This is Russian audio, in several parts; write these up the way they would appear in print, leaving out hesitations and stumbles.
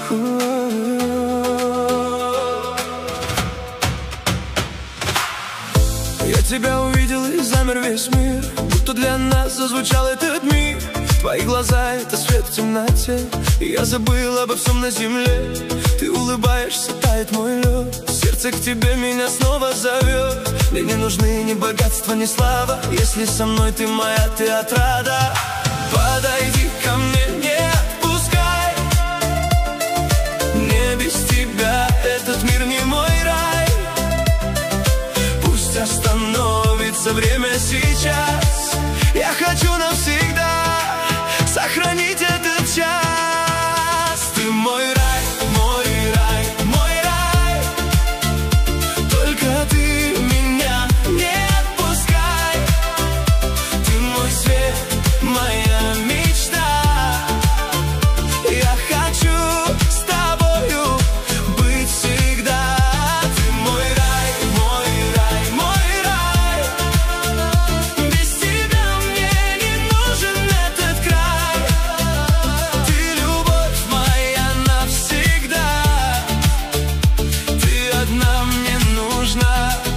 Я тебя увидел и замер весь мир, будто для нас зазвучал этот миг. Твои глаза — это свет в темноте, и я забыл обо всем на земле. Ты улыбаешься, тает мой лед, сердце к тебе меня снова зовет. Мне не нужны ни богатства, ни слава, если со мной ты моя, ты отрада. Подойди ко мне, не отпускай, мне без тебя этот мир не мой рай. Пусть остановится время сейчас, я хочу навсегда сохранить этот час. Ты мой рай, мой рай, мой рай. Только ты меня не отпускай. Ты мой свет, моя мечта. Я хочу с тобою быть всегда. Ты мой рай, мой рай, мой рай. Без тебя мне не нужен этот край. Ты любовь моя навсегда. Ты одна мне нужна.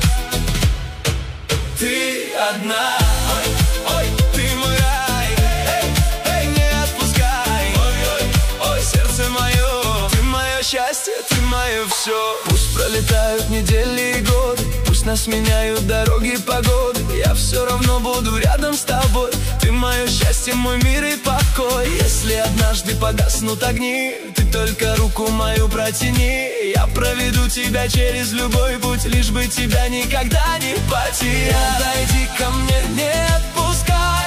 Ты одна. Ой, ой, ты мой рай. Эй, эй, не отпускай. Ой, ой, ой, сердце мое. Ты мое счастье, ты мое все. Пусть пролетают недели и годы, пусть нас меняют дороги, погоды, я все равно буду рядом с тобой. Ты мое счастье, мой мир и покой. Если однажды погаснут огни, ты только руку мою протяни. Я проведу тебя через любой путь, лишь бы тебя никогда не потерять. Подойди ко мне, не отпускай,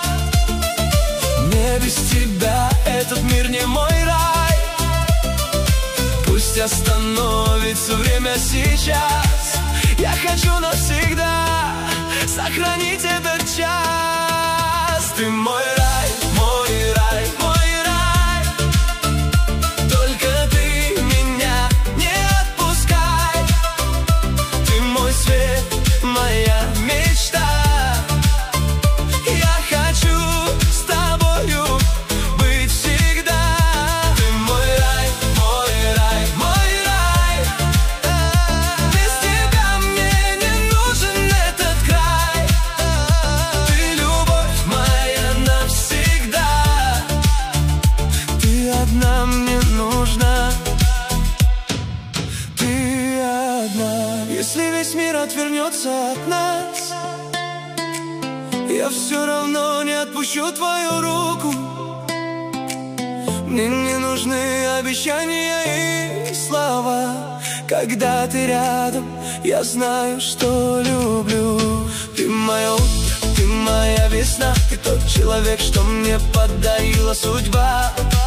мне без тебя этот мир не мой рай. Пусть остановится время сейчас, я хочу навсегда сохранить этот час. Ты мой рай, мой рай, мой рай. Только ты меня не отпускай. Ты мой свет, моя мечта. Я хочу с тобою быть всегда. Ты мой рай, мой рай, мой рай. Без тебя мне не нужен этот край. Ты любовь моя навсегда. Ты одна мне нужна. Ты одна. Если весь мир отвернется от нас, я все равно не отпущу твою руку. Мне не нужны обещания и слова. Когда ты рядом, я знаю, что люблю. Ты мое утро, ты моя весна. Ты тот человек, что мне подарила судьба.